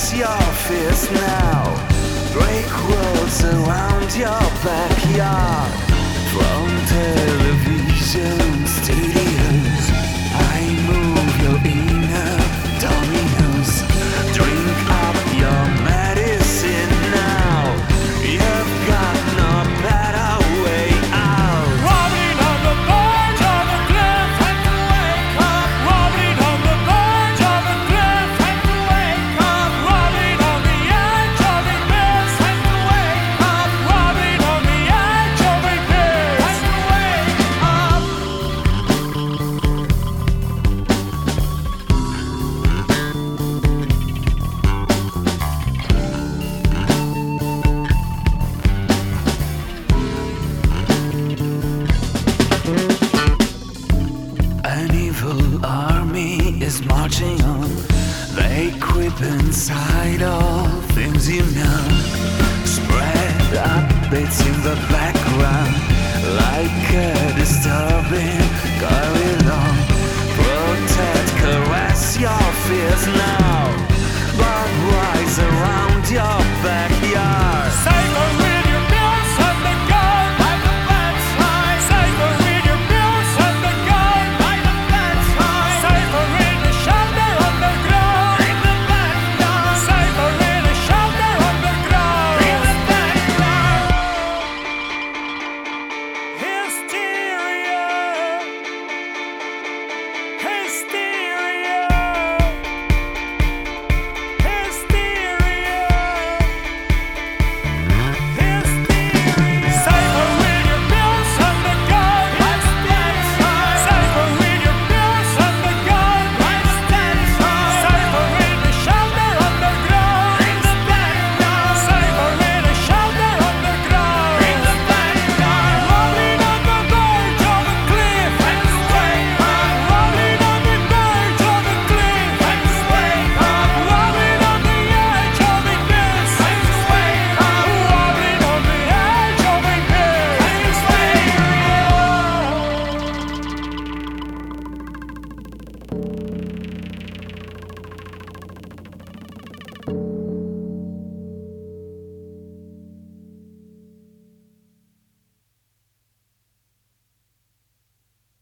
caress your fears now. Break walls around your backyard. From television studios, I move your inner dominoes. Drink up your medicine now. You've got no better way out. Robbing on the verge of a cliff and to wake up. Robbing on the verge of a cliff and to wake up. Robbing on the edge of a cliff and to wake up. Robbing on the edge of a cliff and to wake up. An evil army is marching on. They creep inside all things you know. Spread up bits in the background, like a disturbing gorilla. Protect, caress your fears now, but rise around your back.